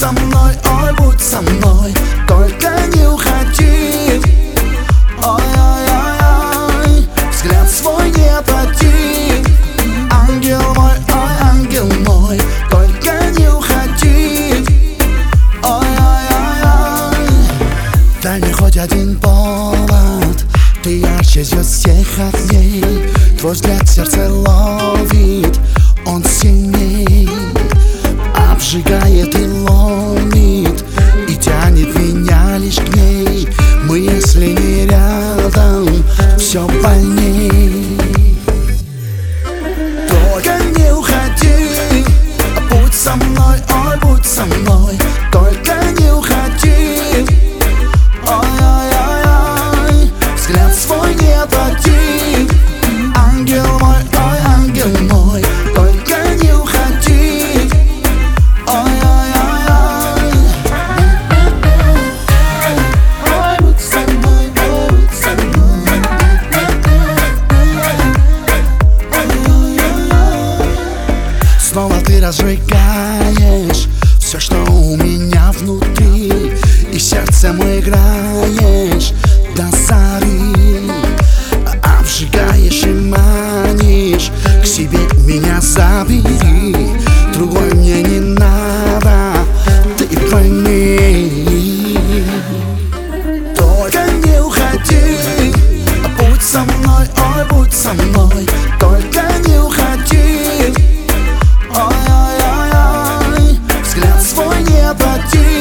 со мной, ой, будь со мной, только не уходи. Ой-ой-ой-ой, взгляд свой не отводи. Ангел мой, ой, ангел мой, только не уходи. Ой-ой-ой-ой, дай мне хоть один повод. Ты ярче звезд всех огней, твой взгляд сердце ловит, он сильней. Обжигает и ломит, и тянет меня лишь к ней. Мы, если не рядом, все больней. Только не уходи, будь со мной, ой, будь со мной, только не уходи. Ой-ой-ой-ой, взгляд свой не отводи. Ангел мой, ой, ангел мой, только не уходи. Ой-ой-ой-ой, ой, будь со мной, будь со мной. Ой-ой-ой-ой, снова ты разжигаешь все, что у меня внутри, и сердцем играешь до зари. Обжигаешь и манишь к себе, меня забери. Другой мне не надо, ты пойми. Только не уходи, будь со мной, ой, будь со мной, только не уходи. Ой-ой-ой-ой, взгляд свой не отводи.